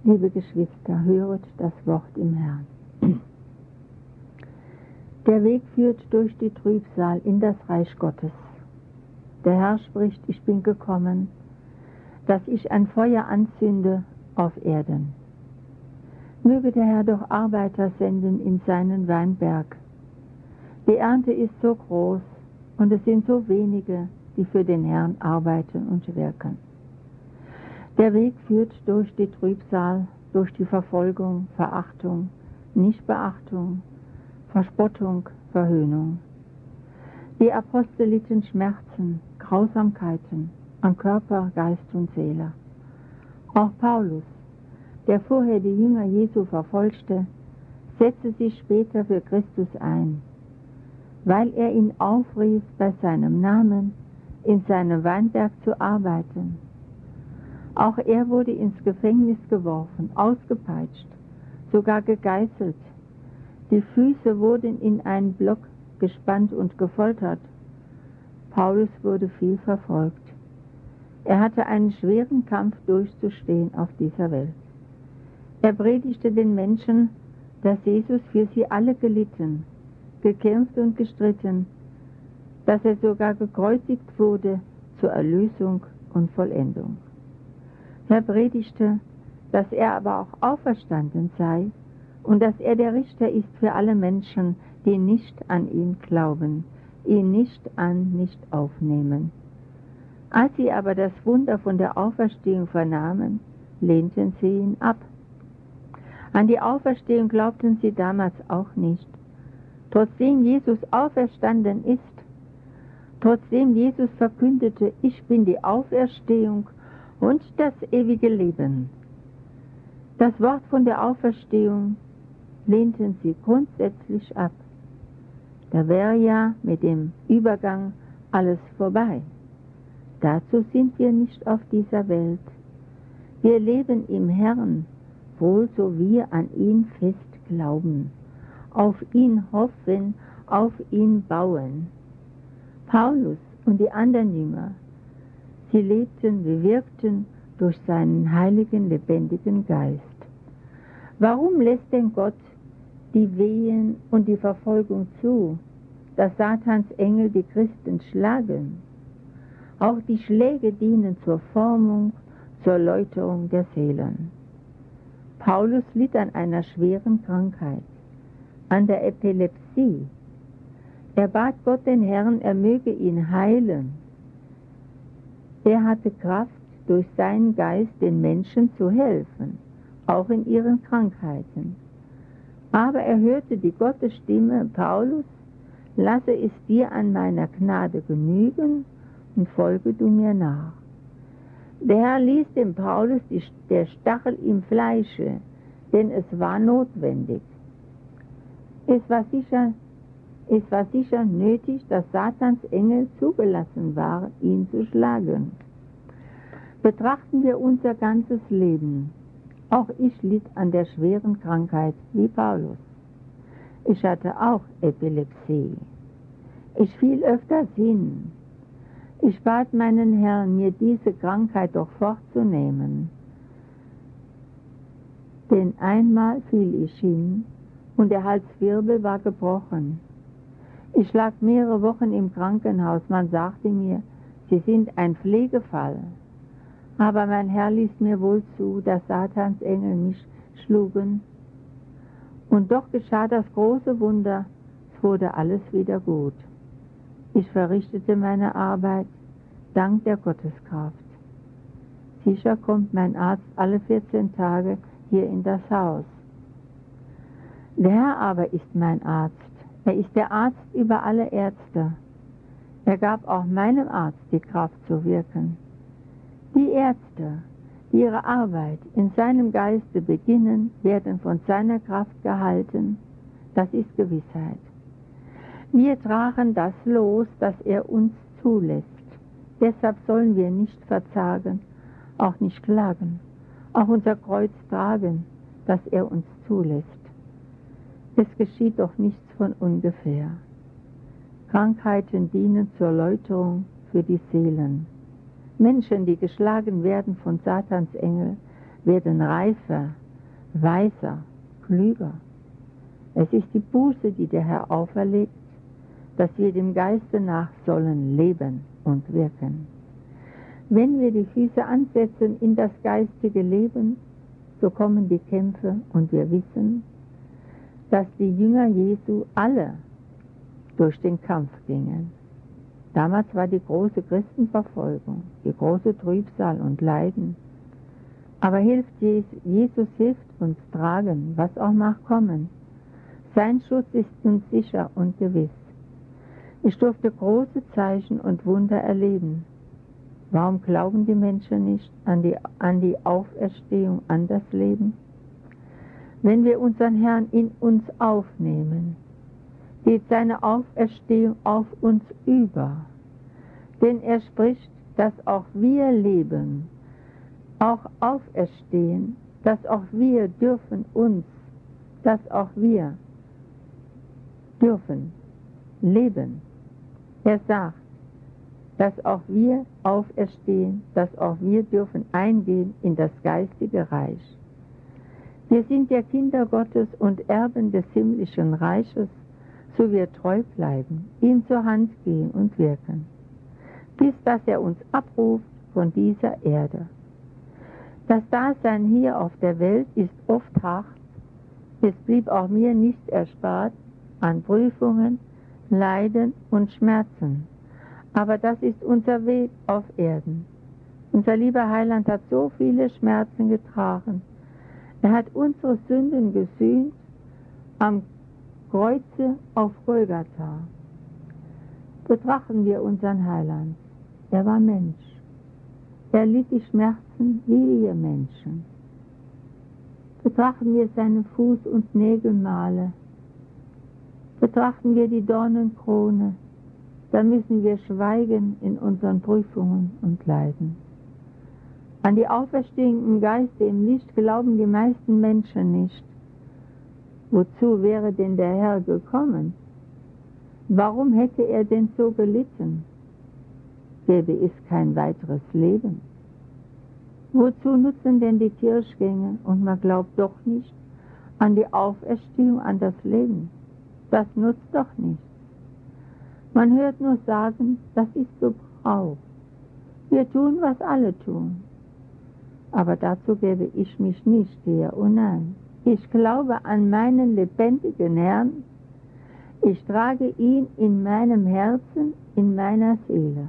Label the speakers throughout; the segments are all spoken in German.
Speaker 1: Liebe Geschwister, höret das Wort im Herrn. Der Weg führt durch die Trübsal in das Reich Gottes. Der Herr spricht, ich bin gekommen, dass ich ein Feuer anzünde auf Erden. Möge der Herr doch Arbeiter senden in seinen Weinberg. Die Ernte ist so groß und es sind so wenige, die für den Herrn arbeiten und wirken. Der Weg führt durch die Trübsal, durch die Verfolgung, Verachtung, Nichtbeachtung, Verspottung, Verhöhnung. Die Apostel litten Schmerzen, Grausamkeiten an Körper, Geist und Seele. Auch Paulus, der vorher die Jünger Jesu verfolgte, setzte sich später für Christus ein, weil er ihn aufrief, bei seinem Namen in seinem Weinberg zu arbeiten. Auch er wurde ins Gefängnis geworfen, ausgepeitscht, sogar gegeißelt. Die Füße wurden in einen Block gespannt und gefoltert. Paulus wurde viel verfolgt. Er hatte einen schweren Kampf durchzustehen auf dieser Welt. Er predigte den Menschen, dass Jesus für sie alle gelitten, gekämpft und gestritten, dass er sogar gekreuzigt wurde zur Erlösung und Vollendung. Er predigte, dass er aber auch auferstanden sei und dass er der Richter ist für alle Menschen, die nicht an ihn glauben, ihn nicht aufnehmen. Als sie aber das Wunder von der Auferstehung vernahmen, lehnten sie ihn ab. An die Auferstehung glaubten sie damals auch nicht. Trotzdem Jesus auferstanden ist, trotzdem Jesus verkündete, ich bin die Auferstehung und das ewige Leben. Das Wort von der Auferstehung lehnten sie grundsätzlich ab. Da wäre ja mit dem Übergang alles vorbei. Dazu sind wir nicht auf dieser Welt. Wir leben im Herrn, wohl so wir an ihn fest glauben, auf ihn hoffen, auf ihn bauen. Paulus und die anderen Jünger, sie lebten, sie wirkten durch seinen heiligen, lebendigen Geist. Warum lässt denn Gott die Wehen und die Verfolgung zu, dass Satans Engel die Christen schlagen? Auch die Schläge dienen zur Formung, zur Läuterung der Seelen. Paulus litt an einer schweren Krankheit, an der Epilepsie. Er bat Gott den Herrn, er möge ihn heilen. Er hatte Kraft, durch seinen Geist den Menschen zu helfen, auch in ihren Krankheiten. Aber er hörte die Gottesstimme, Paulus, lasse es dir an meiner Gnade genügen und folge du mir nach. Der Herr ließ dem Paulus der Stachel im Fleische, denn es war notwendig. Es war sicher nötig, dass Satans Engel zugelassen waren, ihn zu schlagen. Betrachten wir unser ganzes Leben. Auch ich litt an der schweren Krankheit wie Paulus. Ich hatte auch Epilepsie. Ich fiel öfters hin. Ich bat meinen Herrn, mir diese Krankheit doch fortzunehmen. Denn einmal fiel ich hin und der Halswirbel war gebrochen. Ich lag mehrere Wochen im Krankenhaus. Man sagte mir, Sie sind ein Pflegefall. Aber mein Herr ließ mir wohl zu, dass Satans Engel mich schlugen. Und doch geschah das große Wunder, es wurde alles wieder gut. Ich verrichtete meine Arbeit, dank der Gotteskraft. Sicher kommt mein Arzt alle 14 Tage hier in das Haus. Der Herr aber ist mein Arzt. Er ist der Arzt über alle Ärzte. Er gab auch meinem Arzt die Kraft zu wirken. Die Ärzte, die ihre Arbeit in seinem Geiste beginnen, werden von seiner Kraft gehalten. Das ist Gewissheit. Wir tragen das Los, das er uns zulässt. Deshalb sollen wir nicht verzagen, auch nicht klagen, auch unser Kreuz tragen, das er uns zulässt. Es geschieht doch nichts von ungefähr. Krankheiten dienen zur Läuterung für die Seelen. Menschen, die geschlagen werden von Satans Engel, werden reifer, weiser, klüger. Es ist die Buße, die der Herr auferlegt, dass wir dem Geiste nach sollen leben und wirken. Wenn wir die Füße ansetzen in das geistige Leben, so kommen die Kämpfe und wir wissen, dass die Jünger Jesu alle durch den Kampf gingen. Damals war die große Christenverfolgung, die große Trübsal und Leiden. Aber Jesus hilft uns tragen, was auch mag kommen. Sein Schutz ist uns sicher und gewiss. Ich durfte große Zeichen und Wunder erleben. Warum glauben die Menschen nicht an die Auferstehung, an das Leben? Wenn wir unseren Herrn in uns aufnehmen, geht seine Auferstehung auf uns über. Denn er spricht, dass auch wir leben, auch auferstehen, dass auch wir dürfen leben. Er sagt, dass auch wir auferstehen, dass auch wir dürfen eingehen in das geistige Reich. Wir sind ja Kinder Gottes und Erben des himmlischen Reiches, so wir treu bleiben, ihm zur Hand gehen und wirken, bis dass er uns abruft von dieser Erde. Das Dasein hier auf der Welt ist oft hart, es blieb auch mir nicht erspart an Prüfungen, Leiden und Schmerzen. Aber das ist unser Weg auf Erden. Unser lieber Heiland hat so viele Schmerzen getragen. Er hat unsere Sünden gesühnt am Kreuze auf Golgatha. Betrachten wir unseren Heiland. Er war Mensch. Er litt die Schmerzen wie wir Menschen. Betrachten wir seine Fuß- und Nägelmale. Betrachten wir die Dornenkrone. Da müssen wir schweigen in unseren Prüfungen und Leiden. An die Auferstehung im Geiste, im Licht glauben die meisten Menschen nicht. Wozu wäre denn der Herr gekommen? Warum hätte er denn so gelitten? Gäbe es kein weiteres Leben? Wozu nutzen denn die Kirchgänge und man glaubt doch nicht an die Auferstehung, an das Leben? Das nutzt doch nichts. Man hört nur sagen, das ist Gebrauch. Wir tun, was alle tun. Aber dazu gebe ich mich nicht her, oh nein. Ich glaube an meinen lebendigen Herrn. Ich trage ihn in meinem Herzen, in meiner Seele.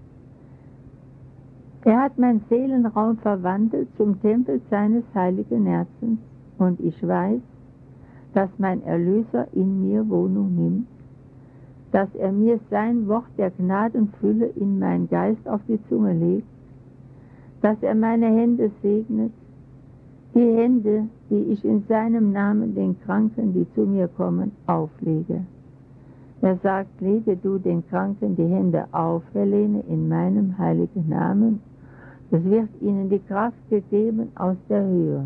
Speaker 1: Er hat meinen Seelenraum verwandelt zum Tempel seines heiligen Herzens. Und ich weiß, dass mein Erlöser in mir Wohnung nimmt, dass er mir sein Wort der Gnadenfülle in meinen Geist auf die Zunge legt, dass er meine Hände segnet, die Hände, die ich in seinem Namen den Kranken, die zu mir kommen, auflege. Er sagt, lege du den Kranken die Hände auf, Helene, in meinem heiligen Namen. Es wird ihnen die Kraft gegeben aus der Höhe.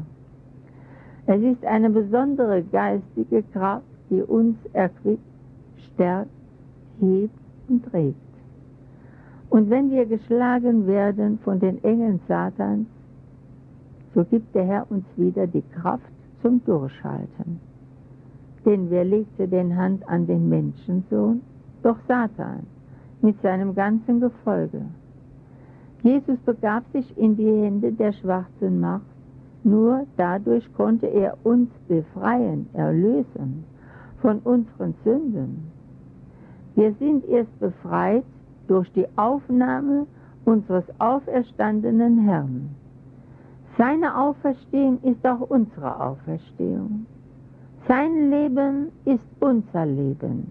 Speaker 1: Es ist eine besondere geistige Kraft, die uns erquickt, stärkt, hebt und trägt. Und wenn wir geschlagen werden von den Engeln Satans, so gibt der Herr uns wieder die Kraft zum Durchhalten. Denn wer legte denn Hand an den Menschensohn? Doch Satan mit seinem ganzen Gefolge. Jesus begab sich in die Hände der schwarzen Macht, nur dadurch konnte er uns befreien, erlösen von unseren Sünden. Wir sind erst befreit durch die Aufnahme unseres auferstandenen Herrn. Seine Auferstehung ist auch unsere Auferstehung. Sein Leben ist unser Leben.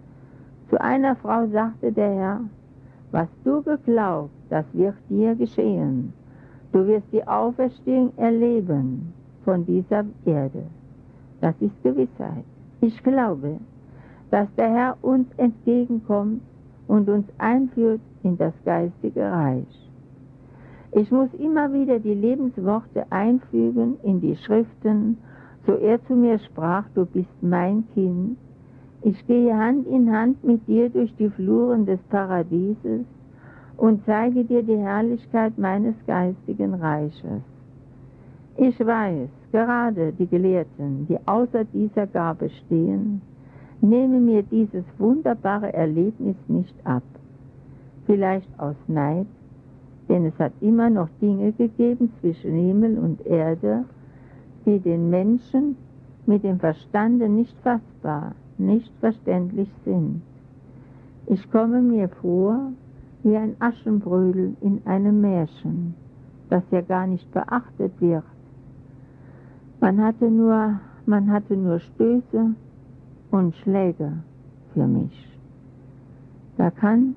Speaker 1: Zu einer Frau sagte der Herr, was du geglaubt, das wird dir geschehen. Du wirst die Auferstehung erleben von dieser Erde. Das ist Gewissheit. Ich glaube, dass der Herr uns entgegenkommt und uns einführt in das geistige Reich. Ich muss immer wieder die Lebensworte einfügen in die Schriften, so er zu mir sprach, du bist mein Kind. Ich gehe Hand in Hand mit dir durch die Fluren des Paradieses und zeige dir die Herrlichkeit meines geistigen Reiches. Ich weiß, gerade die Gelehrten, die außer dieser Gabe stehen, nehmen mir dieses wunderbare Erlebnis nicht ab. Vielleicht aus Neid, denn es hat immer noch Dinge gegeben zwischen Himmel und Erde, die den Menschen mit dem Verstande nicht fassbar, nicht verständlich sind. Ich komme mir vor wie ein Aschenbrödel in einem Märchen, das ja gar nicht beachtet wird. Man hatte nur Stöße und Schläge für mich. Da kann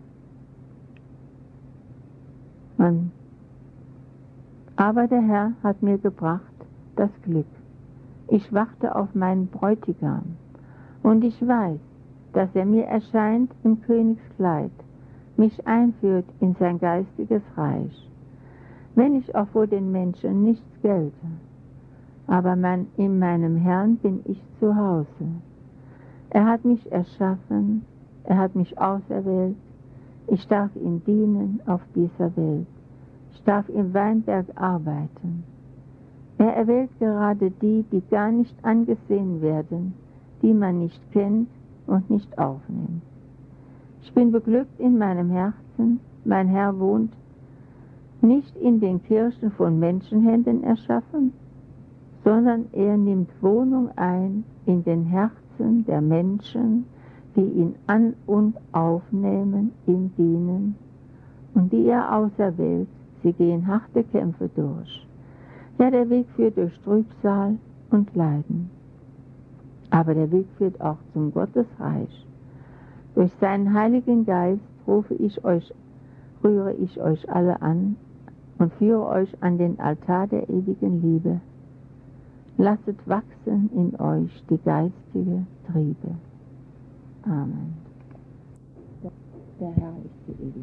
Speaker 1: man, aber der Herr hat mir gebracht das Glück. Ich warte auf meinen Bräutigam und ich weiß, dass er mir erscheint im Königskleid, mich einführt in sein geistiges Reich. Wenn ich auch vor den Menschen nichts gelte, aber in meinem Herrn bin ich zu Hause. Er hat mich erschaffen, er hat mich auserwählt, ich darf ihm dienen auf dieser Welt, ich darf im Weinberg arbeiten. Er erwählt gerade die, die gar nicht angesehen werden, die man nicht kennt und nicht aufnimmt. Ich bin beglückt in meinem Herzen, mein Herr wohnt nicht in den Kirchen von Menschenhänden erschaffen, sondern er nimmt Wohnung ein in den Herzen der Menschen, die ihn an- und aufnehmen, ihm dienen und die er auserwählt. Sie gehen harte Kämpfe durch. Ja, der Weg führt durch Trübsal und Leiden. Aber der Weg führt auch zum Gottesreich. Durch seinen Heiligen Geist rühre ich euch alle an und führe euch an den Altar der ewigen Liebe. Lasset wachsen in euch die geistige Triebe. Amen.